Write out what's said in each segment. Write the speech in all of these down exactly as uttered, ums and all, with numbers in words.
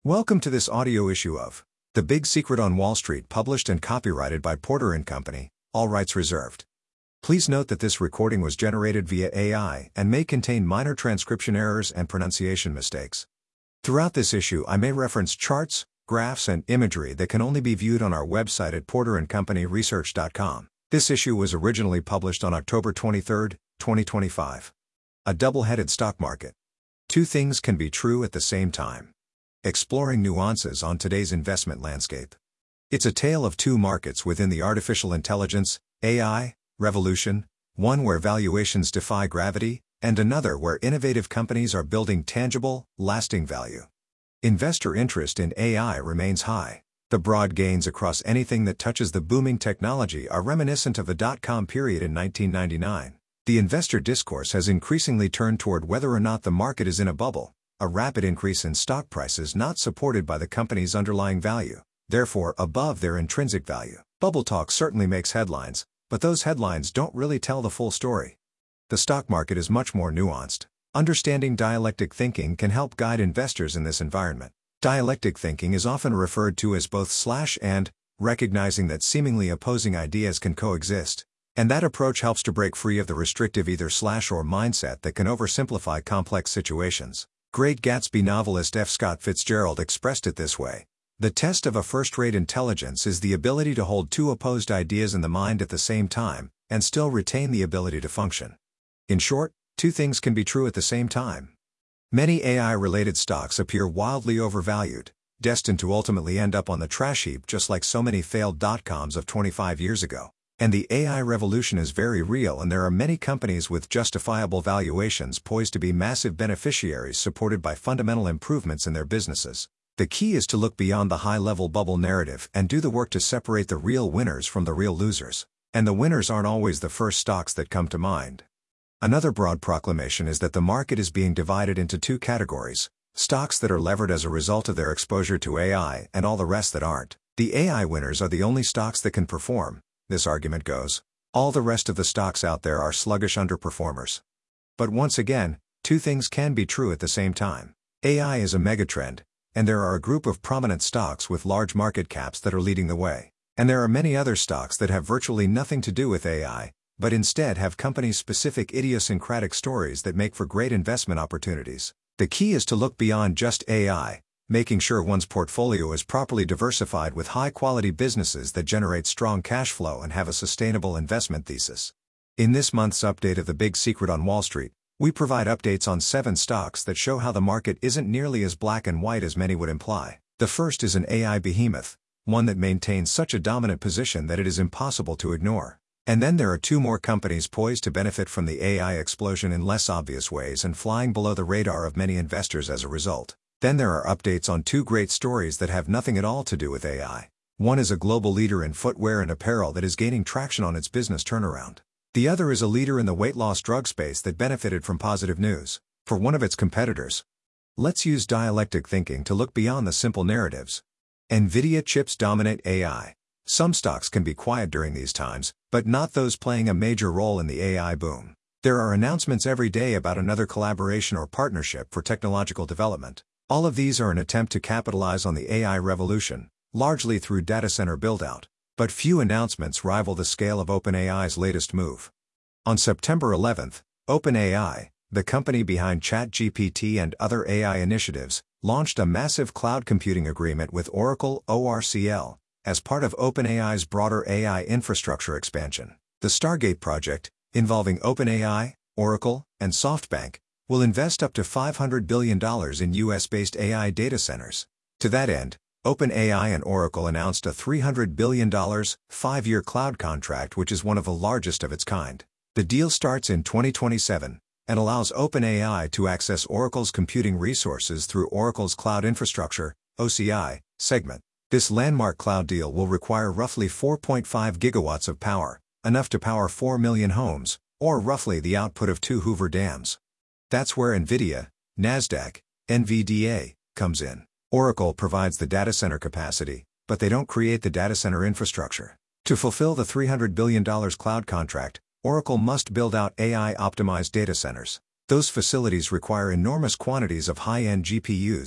Welcome to this audio issue of The Big Secret on Wall Street, published and copyrighted by Porter and Company, all rights reserved. Please note that this recording was generated via A I and may contain minor transcription errors and pronunciation mistakes. Throughout this issue I may reference charts, graphs and imagery that can only be viewed on our website at porter and company research dot com. This issue was originally published on October twenty-third, twenty twenty-five. A double-headed stock market. Two things can be true at the same time. Exploring nuances on today's investment landscape. It's a tale of two markets within the artificial intelligence, A I, revolution, one where valuations defy gravity, and another where innovative companies are building tangible, lasting value. Investor interest in A I remains high. The broad gains across anything that touches the booming technology are reminiscent of the dot-com period in nineteen ninety-nine. The investor discourse has increasingly turned toward whether or not the market is in a bubble, a rapid increase in stock prices not supported by the company's underlying value, therefore above their intrinsic value. Bubble talk certainly makes headlines, but those headlines don't really tell the full story. The stock market is much more nuanced. Understanding dialectic thinking can help guide investors in this environment. Dialectic thinking is often referred to as both slash and, recognizing that seemingly opposing ideas can coexist. And that approach helps to break free of the restrictive either slash or mindset that can oversimplify complex situations. Great Gatsby novelist F. Scott Fitzgerald expressed it this way: "The test of a first-rate intelligence is the ability to hold two opposed ideas in the mind at the same time, and still retain the ability to function." In short, two things can be true at the same time. Many A I-related stocks appear wildly overvalued, destined to ultimately end up on the trash heap just like so many failed dot-coms of twenty-five years ago. And the A I revolution is very real, and there are many companies with justifiable valuations poised to be massive beneficiaries supported by fundamental improvements in their businesses. The key is to look beyond the high-level bubble narrative and do the work to separate the real winners from the real losers. And the winners aren't always the first stocks that come to mind. Another broad proclamation is that the market is being divided into two categories: stocks that are levered as a result of their exposure to A I and all the rest that aren't. The A I winners are the only stocks that can perform, this argument goes. All the rest of the stocks out there are sluggish underperformers. But once again, two things can be true at the same time. A I is a megatrend, and there are a group of prominent stocks with large market caps that are leading the way. And there are many other stocks that have virtually nothing to do with A I, but instead have company-specific idiosyncratic stories that make for great investment opportunities. The key is to look beyond just A I, making sure one's portfolio is properly diversified with high-quality businesses that generate strong cash flow and have a sustainable investment thesis. In this month's update of The Big Secret on Wall Street, we provide updates on seven stocks that show how the market isn't nearly as black and white as many would imply. The first is an A I behemoth, one that maintains such a dominant position that it is impossible to ignore. And then there are two more companies poised to benefit from the A I explosion in less obvious ways and flying below the radar of many investors as a result. Then there are updates on two great stories that have nothing at all to do with A I. One is a global leader in footwear and apparel that is gaining traction on its business turnaround. The other is a leader in the weight loss drug space that benefited from positive news for one of its competitors. Let's use dialectic thinking to look beyond the simple narratives. Nvidia chips dominate A I. Some stocks can be quiet during these times, but not those playing a major role in the A I boom. There are announcements every day about another collaboration or partnership for technological development. All of these are an attempt to capitalize on the A I revolution, largely through data center build-out. But few announcements rival the scale of OpenAI's latest move. On September eleventh, OpenAI, the company behind ChatGPT and other A I initiatives, launched a massive cloud computing agreement with Oracle O R C L, as part of OpenAI's broader A I infrastructure expansion. The Stargate project, involving OpenAI, Oracle, and SoftBank, will invest up to five hundred billion dollars in U S-based A I data centers. To that end, OpenAI and Oracle announced a three hundred billion dollars, five-year cloud contract which is one of the largest of its kind. The deal starts in twenty twenty-seven, and allows OpenAI to access Oracle's computing resources through Oracle's Cloud Infrastructure, O C I, segment. This landmark cloud deal will require roughly four point five gigawatts of power, enough to power four million homes, or roughly the output of two Hoover dams. That's where Nvidia, Nasdaq, N V D A, comes in. Oracle provides the data center capacity, but they don't create the data center infrastructure. To fulfill the three hundred billion dollars cloud contract, Oracle must build out A I-optimized data centers. Those facilities require enormous quantities of high-end G P Us,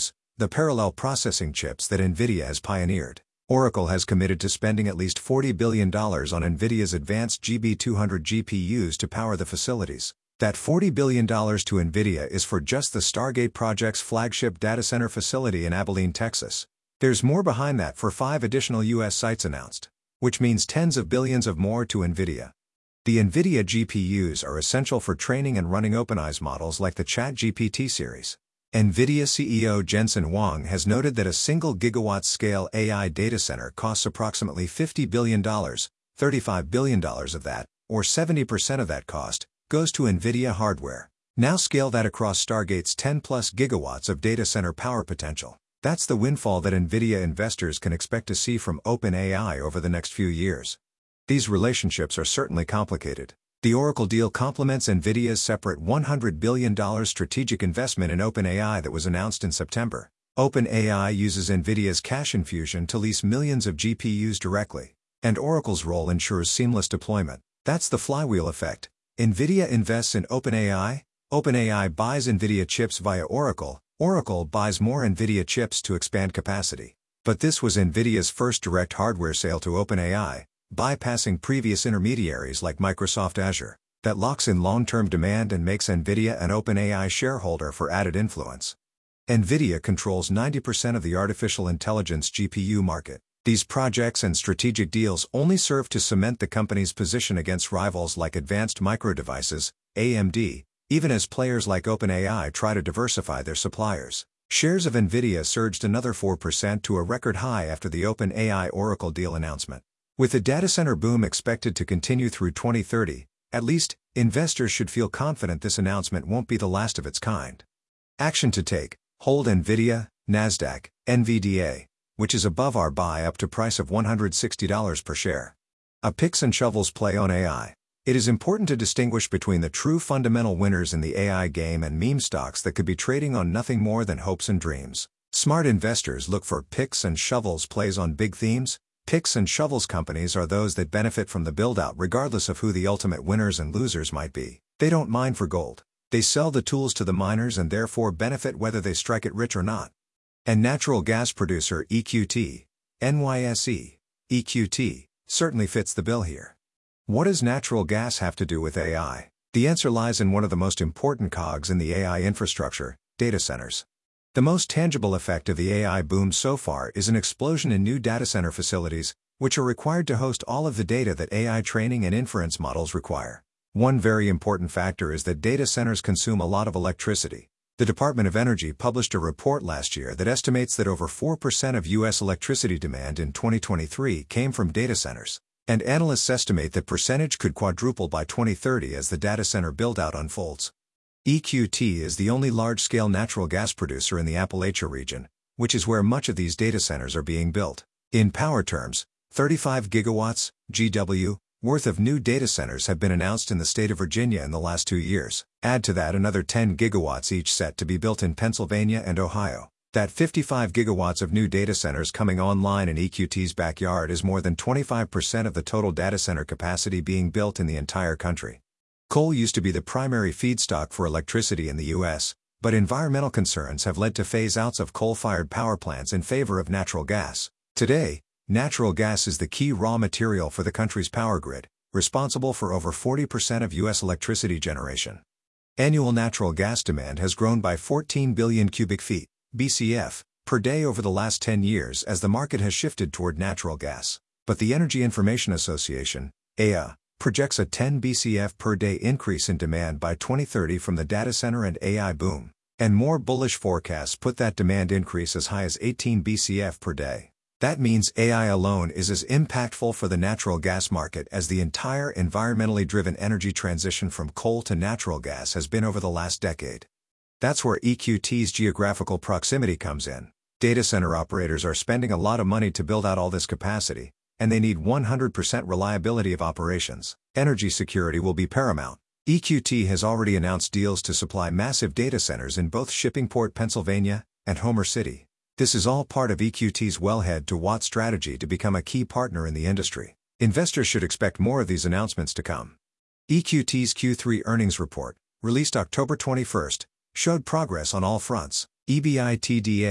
the parallel processing chips that NVIDIA has pioneered. Oracle has committed to spending at least forty billion dollars on NVIDIA's advanced G B two hundred G P Us to power the facilities. That forty billion dollars to NVIDIA is for just the Stargate project's flagship data center facility in Abilene, Texas. There's more behind that for five additional U S sites announced, which means tens of billions of more to NVIDIA. The NVIDIA G P Us are essential for training and running OpenAI's models like the ChatGPT series. NVIDIA C E O Jensen Huang has noted that a single gigawatt-scale A I data center costs approximately fifty billion dollars, thirty-five billion dollars of that, or seventy percent of that cost, goes to NVIDIA hardware. Now scale that across Stargate's ten plus gigawatts of data center power potential. That's the windfall that NVIDIA investors can expect to see from OpenAI over the next few years. These relationships are certainly complicated. The Oracle deal complements NVIDIA's separate one hundred billion dollars strategic investment in OpenAI that was announced in September. OpenAI uses NVIDIA's cash infusion to lease millions of G P Us directly, and Oracle's role ensures seamless deployment. That's the flywheel effect. NVIDIA invests in OpenAI, OpenAI buys NVIDIA chips via Oracle, Oracle buys more NVIDIA chips to expand capacity. But this was NVIDIA's first direct hardware sale to OpenAI, bypassing previous intermediaries like Microsoft Azure. That locks in long-term demand and makes NVIDIA an OpenAI shareholder for added influence. NVIDIA controls ninety percent of the artificial intelligence G P U market. These projects and strategic deals only serve to cement the company's position against rivals like Advanced Micro Devices, A M D, even as players like OpenAI try to diversify their suppliers. Shares of NVIDIA surged another four percent to a record high after the OpenAI-Oracle deal announcement. With the data center boom expected to continue through twenty thirty, at least, investors should feel confident this announcement won't be the last of its kind. Action to take: hold NVIDIA, NASDAQ, N V D A, which is above our buy up to price of one hundred sixty dollars per share. A picks and shovels play on A I. It is important to distinguish between the true fundamental winners in the A I game and meme stocks that could be trading on nothing more than hopes and dreams. Smart investors look for picks and shovels plays on big themes. Picks and shovels companies are those that benefit from the build-out regardless of who the ultimate winners and losers might be. They don't mine for gold. They sell the tools to the miners and therefore benefit whether they strike it rich or not. And natural gas producer E Q T, N Y S E, E Q T, certainly fits the bill here. What does natural gas have to do with A I? The answer lies in one of the most important cogs in the A I infrastructure: data centers. The most tangible effect of the A I boom so far is an explosion in new data center facilities, which are required to host all of the data that A I training and inference models require. One very important factor is that data centers consume a lot of electricity. The Department of Energy published a report last year that estimates that over four percent of U S electricity demand in twenty twenty-three came from data centers, and analysts estimate that percentage could quadruple by twenty thirty as the data center build-out unfolds. E Q T is the only large-scale natural gas producer in the Appalachia region, which is where much of these data centers are being built. In power terms, thirty-five gigawatts, G W, worth of new data centers have been announced in the state of Virginia in the last two years. Add to that another ten gigawatts each set to be built in Pennsylvania and Ohio. That fifty-five gigawatts of new data centers coming online in E Q T's backyard is more than twenty-five percent of the total data center capacity being built in the entire country. Coal used to be the primary feedstock for electricity in the U S, but environmental concerns have led to phase-outs of coal-fired power plants in favor of natural gas. Today, natural gas is the key raw material for the country's power grid, responsible for over forty percent of U S electricity generation. Annual natural gas demand has grown by fourteen billion cubic feet, B C F, per day over the last ten years as the market has shifted toward natural gas. But the Energy Information Association, E I A, projects a ten B C F per day increase in demand by twenty thirty from the data center and A I boom, and more bullish forecasts put that demand increase as high as eighteen B C F per day. That means A I alone is as impactful for the natural gas market as the entire environmentally driven energy transition from coal to natural gas has been over the last decade. That's where E Q T's geographical proximity comes in. Data center operators are spending a lot of money to build out all this capacity, and they need one hundred percent reliability of operations. Energy security will be paramount. E Q T has already announced deals to supply massive data centers in both Shippingport, Pennsylvania, and Homer City. This is all part of E Q T's wellhead-to-watt strategy to become a key partner in the industry. Investors should expect more of these announcements to come. E Q T's Q three earnings report, released October twenty-first, showed progress on all fronts. EBITDA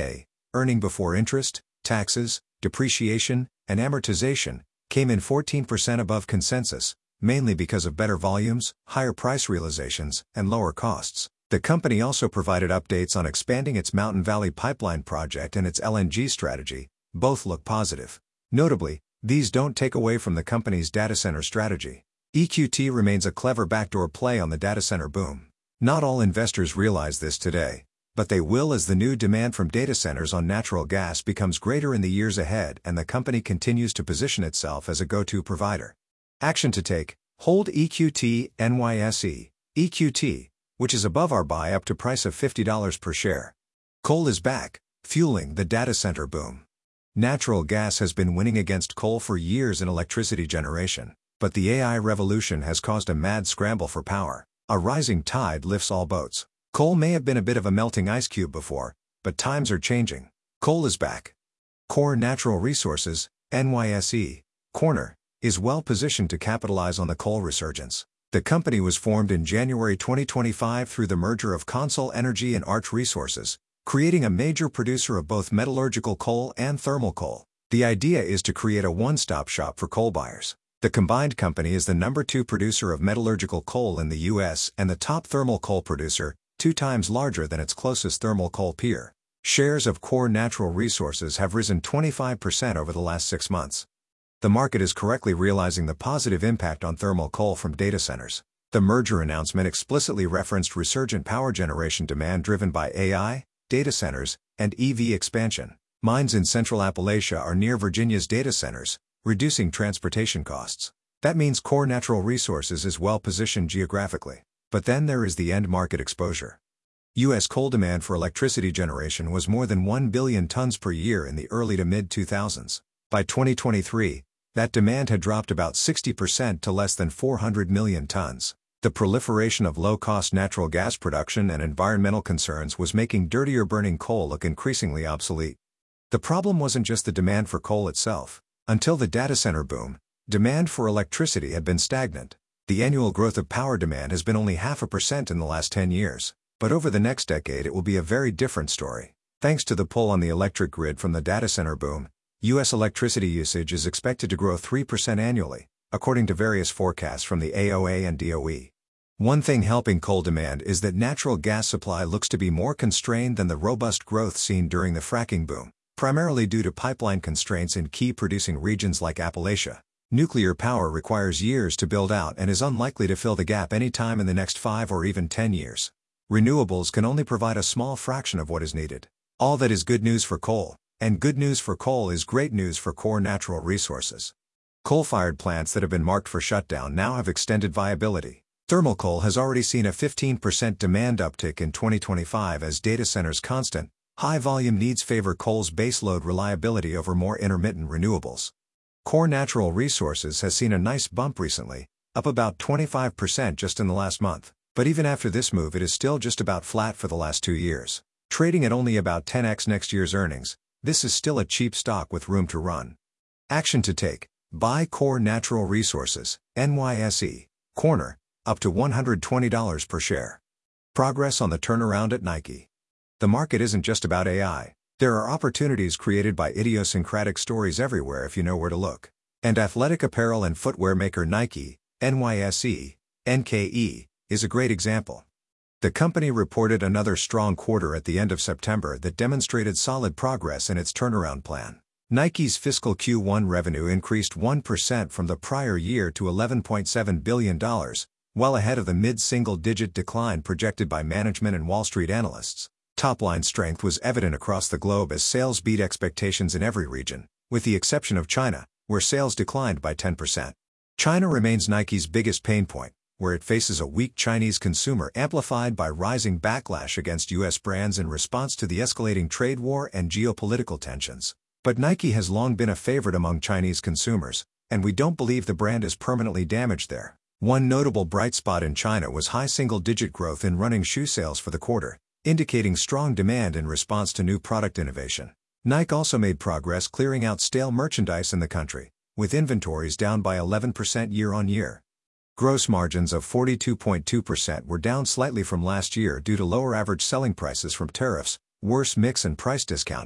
earning before interest, taxes, depreciation, and amortization, came in fourteen percent above consensus, mainly because of better volumes, higher price realizations, and lower costs. The company also provided updates on expanding its Mountain Valley Pipeline project and its L N G strategy. Both look positive. Notably, these don't take away from the company's data center strategy. E Q T remains a clever backdoor play on the data center boom. Not all investors realize this today, but they will as the new demand from data centers on natural gas becomes greater in the years ahead and the company continues to position itself as a go-to provider. Action to take: hold E Q T, N Y S E, E Q T, which is above our buy up to price of fifty dollars per share. Coal is back, fueling the data center boom. Natural gas has been winning against coal for years in electricity generation, but the A I revolution has caused a mad scramble for power. A rising tide lifts all boats. Coal may have been a bit of a melting ice cube before, but times are changing. Coal is back. Core Natural Resources, N Y S E, Corner, is well positioned to capitalize on the coal resurgence. The company was formed in January twenty twenty-five through the merger of CONSOL Energy and Arch Resources, creating a major producer of both metallurgical coal and thermal coal. The idea is to create a one-stop shop for coal buyers. The combined company is the number two producer of metallurgical coal in the U S and the top thermal coal producer, two times larger than its closest thermal coal peer. Shares of Core Natural Resources have risen twenty-five percent over the last six months. The market is correctly realizing the positive impact on thermal coal from data centers. The merger announcement explicitly referenced resurgent power generation demand driven by A I, data centers, and E V expansion. Mines in Central Appalachia are near Virginia's data centers, reducing transportation costs. That means Core Natural Resources is well positioned geographically. But then there is the end market exposure. U S coal demand for electricity generation was more than one billion tons per year in the early to mid two thousands. By twenty twenty-three, that demand had dropped about sixty percent to less than four hundred million tons. The proliferation of low-cost natural gas production and environmental concerns was making dirtier burning coal look increasingly obsolete. The problem wasn't just the demand for coal itself. Until the data center boom, demand for electricity had been stagnant. The annual growth of power demand has been only half a percent in the last ten years. But over the next decade it will be a very different story. Thanks to the pull on the electric grid from the data center boom, U S electricity usage is expected to grow three percent annually, according to various forecasts from the A O A and D O E. One thing helping coal demand is that natural gas supply looks to be more constrained than the robust growth seen during the fracking boom, primarily due to pipeline constraints in key producing regions like Appalachia. Nuclear power requires years to build out and is unlikely to fill the gap anytime in the next five or even ten years. Renewables can only provide a small fraction of what is needed. All that is good news for coal, and good news for coal is great news for Core Natural Resources. Coal-fired plants that have been marked for shutdown now have extended viability. Thermal coal has already seen a fifteen percent demand uptick in twenty twenty-five as data centers' constant, high-volume needs favor coal's baseload reliability over more intermittent renewables. Core Natural Resources has seen a nice bump recently, up about twenty-five percent just in the last month. But even after this move it is still just about flat for the last two years. Trading at only about ten x next year's earnings, this is still a cheap stock with room to run. Action to take: buy Core Natural Resources, N Y S E, Corner, up to one hundred twenty dollars per share. Progress on the turnaround at Nike. The market isn't just about A I. There are opportunities created by idiosyncratic stories everywhere if you know where to look. And athletic apparel and footwear maker Nike, N Y S E, N K E, is a great example. The company reported another strong quarter at the end of September that demonstrated solid progress in its turnaround plan. Nike's fiscal Q one revenue increased one percent from the prior year to eleven point seven billion dollars, well ahead of the mid-single-digit decline projected by management and Wall Street analysts. Top-line strength was evident across the globe as sales beat expectations in every region, with the exception of China, where sales declined by ten percent. China remains Nike's biggest pain point, where it faces a weak Chinese consumer amplified by rising backlash against U S brands in response to the escalating trade war and geopolitical tensions. But Nike has long been a favorite among Chinese consumers, and we don't believe the brand is permanently damaged there. One notable bright spot in China was high single-digit growth in running shoe sales for the quarter, indicating strong demand in response to new product innovation. Nike also made progress clearing out stale merchandise in the country, with inventories down by eleven percent year-on-year. Gross margins of forty-two point two percent were down slightly from last year due to lower average selling prices from tariffs, worse mix and price discounting,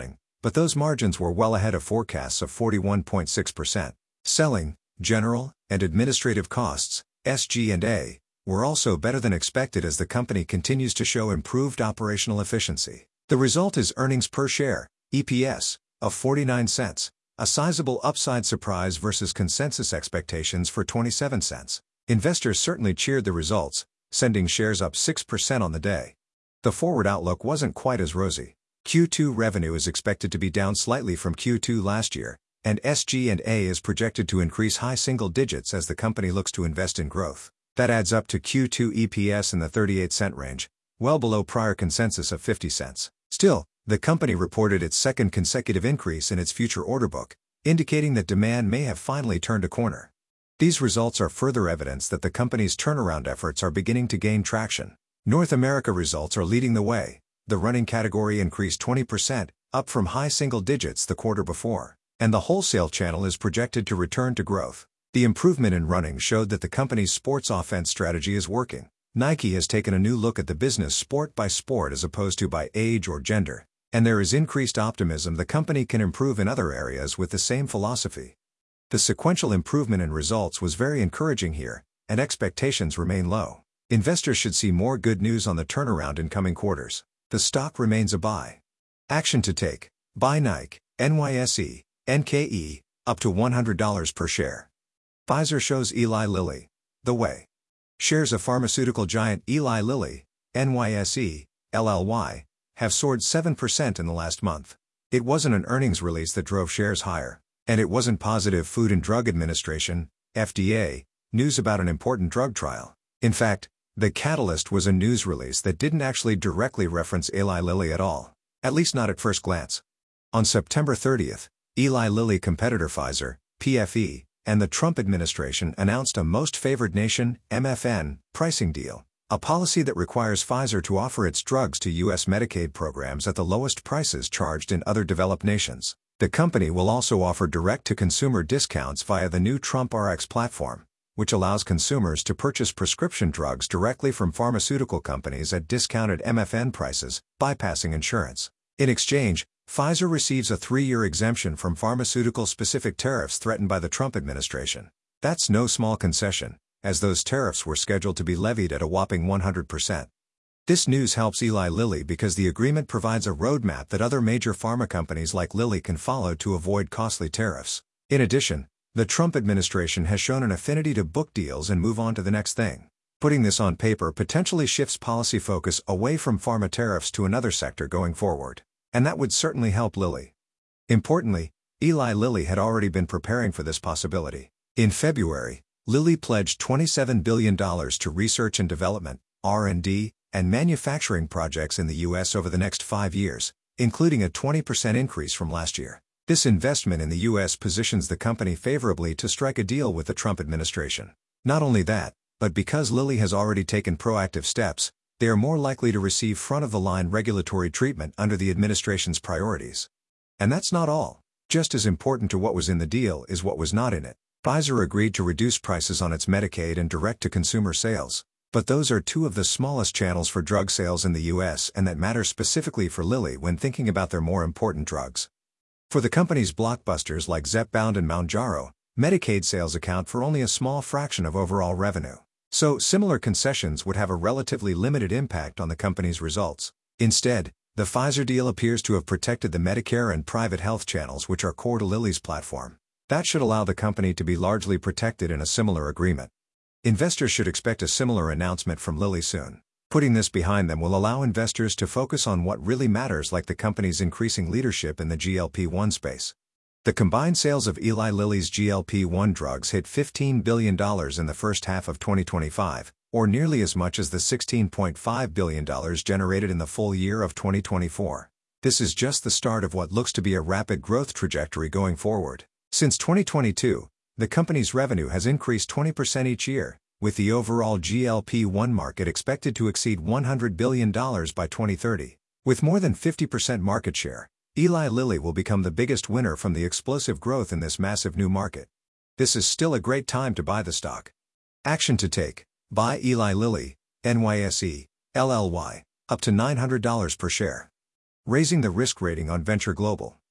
but those margins were well ahead of forecasts of forty-one point six percent. Selling, general, and administrative costs, S G and A, were also better than expected as the company continues to show improved operational efficiency. The result is earnings per share, E P S, of forty-nine cents, a sizable upside surprise versus consensus expectations for twenty-seven cents. Investors certainly cheered the results, sending shares up six percent on the day. The forward outlook wasn't quite as rosy. Q two revenue is expected to be down slightly from Q two last year, and S G and A is projected to increase high single digits as the company looks to invest in growth. That adds up to Q two E P S in the thirty-eight cent range, well below prior consensus of fifty cents. Still, the company reported its second consecutive increase in its future order book, indicating that demand may have finally turned a corner. These results are further evidence that the company's turnaround efforts are beginning to gain traction. North America results are leading the way. The running category increased twenty percent, up from high single digits the quarter before, and the wholesale channel is projected to return to growth. The improvement in running showed that the company's sports offense strategy is working. Nike has taken a new look at the business sport by sport as opposed to by age or gender, and there is increased optimism the company can improve in other areas with the same philosophy. The sequential improvement in results was very encouraging here, and expectations remain low. Investors should see more good news on the turnaround in coming quarters. The stock remains a buy. Action to take. Buy Nike, N Y S E, N K E, up to one hundred dollars per share. Pfizer shows Eli Lilly the way. Shares of pharmaceutical giant Eli Lilly, N Y S E, L L Y, have soared seven percent in the last month. It wasn't an earnings release that drove shares higher, and it wasn't positive Food and Drug Administration, F D A, news about an important drug trial. In fact, the catalyst was a news release that didn't actually directly reference Eli Lilly at all, at least not at first glance. On September thirtieth, Eli Lilly competitor Pfizer, P F E, and the Trump administration announced a Most Favored Nation, M F N, pricing deal, a policy that requires Pfizer to offer its drugs to U S Medicaid programs at the lowest prices charged in other developed nations. The company will also offer direct-to-consumer discounts via the new TrumpRx platform, which allows consumers to purchase prescription drugs directly from pharmaceutical companies at discounted M F N prices, bypassing insurance. In exchange, Pfizer receives a three-year exemption from pharmaceutical-specific tariffs threatened by the Trump administration. That's no small concession, as those tariffs were scheduled to be levied at a whopping one hundred percent. This news helps Eli Lilly because the agreement provides a roadmap that other major pharma companies like Lilly can follow to avoid costly tariffs. In addition, the Trump administration has shown an affinity to book deals and move on to the next thing. Putting this on paper potentially shifts policy focus away from pharma tariffs to another sector going forward, and that would certainly help Lilly. Importantly, Eli Lilly had already been preparing for this possibility. In February, Lilly pledged twenty-seven billion dollars to research and development, R and D, and manufacturing projects in the U S over the next five years, including a twenty percent increase from last year. This investment in the U S positions the company favorably to strike a deal with the Trump administration. Not only that, but because Lilly has already taken proactive steps, they are more likely to receive front-of-the-line regulatory treatment under the administration's priorities. And that's not all. Just as important to what was in the deal is what was not in it. Pfizer agreed to reduce prices on its Medicaid and direct-to-consumer sales, but those are two of the smallest channels for drug sales in the U S and that matter specifically for Lilly when thinking about their more important drugs. For the company's blockbusters like Zepbound and Mounjaro, Medicaid sales account for only a small fraction of overall revenue. So, similar concessions would have a relatively limited impact on the company's results. Instead, the Pfizer deal appears to have protected the Medicare and private health channels which are core to Lilly's platform. That should allow the company to be largely protected in a similar agreement. Investors should expect a similar announcement from Lilly soon. Putting this behind them will allow investors to focus on what really matters, like the company's increasing leadership in the G L P one space. The combined sales of Eli Lilly's G L P one drugs hit fifteen billion dollars in the first half of twenty twenty-five, or nearly as much as the sixteen point five billion dollars generated in the full year of twenty twenty-four. This is just the start of what looks to be a rapid growth trajectory going forward. Since twenty twenty-two, the company's revenue has increased twenty percent each year, with the overall G L P one market expected to exceed one hundred billion dollars by twenty thirty. With more than fifty percent market share, Eli Lilly will become the biggest winner from the explosive growth in this massive new market. This is still a great time to buy the stock. Action to take. Buy Eli Lilly, N Y S E, L L Y, up to nine hundred dollars per share. Raising the risk rating on Venture Global.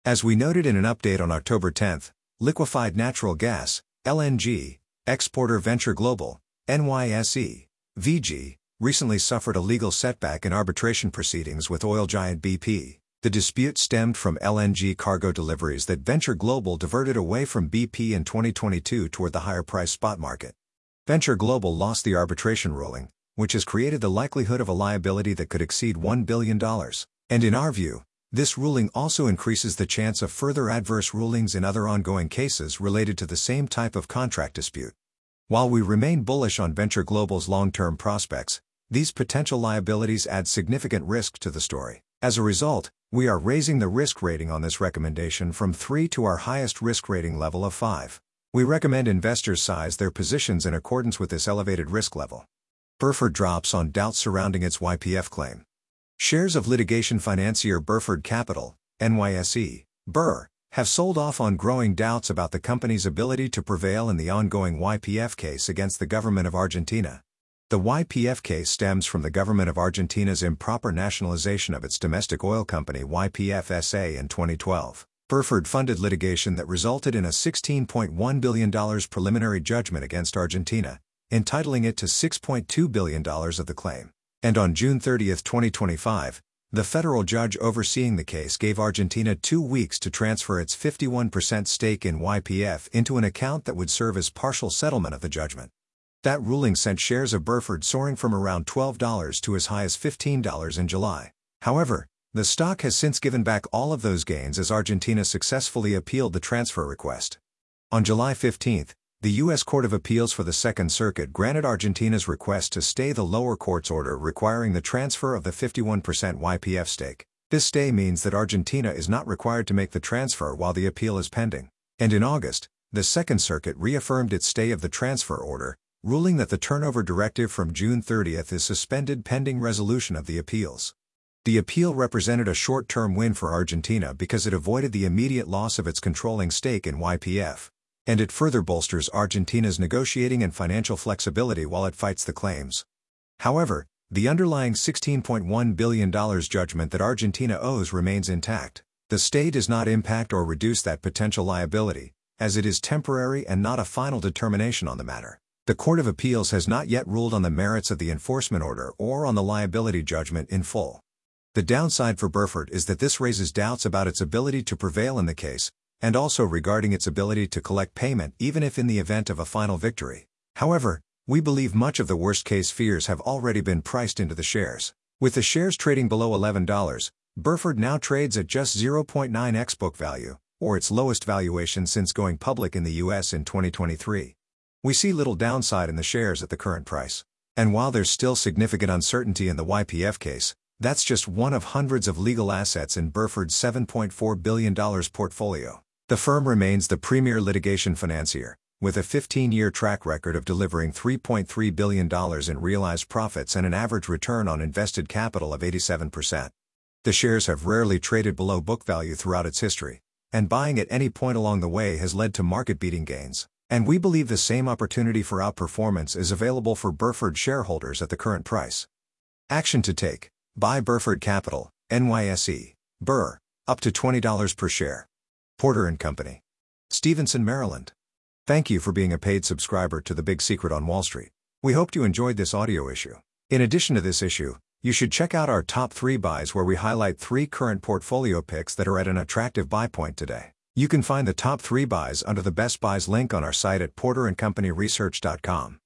As we noted in an update on October tenth, liquefied natural gas, L N G, exporter Venture Global, N Y S E, V G, recently suffered a legal setback in arbitration proceedings with oil giant B P. The dispute stemmed from L N G cargo deliveries that Venture Global diverted away from B P in twenty twenty-two toward the higher-price spot market. Venture Global lost the arbitration ruling, which has created the likelihood of a liability that could exceed one billion dollars, and in our view, this ruling also increases the chance of further adverse rulings in other ongoing cases related to the same type of contract dispute. While we remain bullish on Venture Global's long-term prospects, these potential liabilities add significant risk to the story. As a result, we are raising the risk rating on this recommendation from three to our highest risk rating level of five. We recommend investors size their positions in accordance with this elevated risk level. Burford drops on doubts surrounding its Y P F claim. Shares of litigation financier Burford Capital, N Y S E, B U R, have sold off on growing doubts about the company's ability to prevail in the ongoing Y P F case against the government of Argentina. The Y P F case stems from the government of Argentina's improper nationalization of its domestic oil company Y P F S A in twenty twelve. Burford funded litigation that resulted in a sixteen point one billion dollars preliminary judgment against Argentina, entitling it to six point two billion dollars of the claim. And on June thirtieth, twenty twenty-five, the federal judge overseeing the case gave Argentina two weeks to transfer its fifty-one percent stake in Y P F into an account that would serve as partial settlement of the judgment. That ruling sent shares of Burford soaring from around twelve dollars to as high as fifteen dollars in July. However, the stock has since given back all of those gains as Argentina successfully appealed the transfer request. On July fifteenth, the U S Court of Appeals for the Second Circuit granted Argentina's request to stay the lower court's order requiring the transfer of the fifty-one percent Y P F stake. This stay means that Argentina is not required to make the transfer while the appeal is pending. And in August, the Second Circuit reaffirmed its stay of the transfer order, ruling that the turnover directive from June thirtieth is suspended pending resolution of the appeals. The appeal represented a short-term win for Argentina because it avoided the immediate loss of its controlling stake in Y P F. And it further bolsters Argentina's negotiating and financial flexibility while it fights the claims. However, the underlying sixteen point one billion dollars judgment that Argentina owes remains intact. The stay does not impact or reduce that potential liability, as it is temporary and not a final determination on the matter. The Court of Appeals has not yet ruled on the merits of the enforcement order or on the liability judgment in full. The downside for Burford is that this raises doubts about its ability to prevail in the case, and also regarding its ability to collect payment even if in the event of a final victory. However, we believe much of the worst-case fears have already been priced into the shares. With the shares trading below eleven dollars, Burford now trades at just zero point nine x book value, or its lowest valuation since going public in the U S in twenty twenty-three. We see little downside in the shares at the current price. And while there's still significant uncertainty in the Y P F case, that's just one of hundreds of legal assets in Burford's seven point four billion dollars portfolio. The firm remains the premier litigation financier, with a fifteen-year track record of delivering three point three billion dollars in realized profits and an average return on invested capital of eighty-seven percent. The shares have rarely traded below book value throughout its history, and buying at any point along the way has led to market-beating gains. And we believe the same opportunity for outperformance is available for Burford shareholders at the current price. Action to take: buy Burford Capital, N Y S E, B U R, up to twenty dollars per share. Porter and Company, Stevenson, Maryland. Thank you for being a paid subscriber to The Big Secret on Wall Street. We hope you enjoyed this audio issue. In addition to this issue, you should check out our top three buys where we highlight three current portfolio picks that are at an attractive buy point today. You can find the top three buys under the Best Buys link on our site at porter and company research dot com.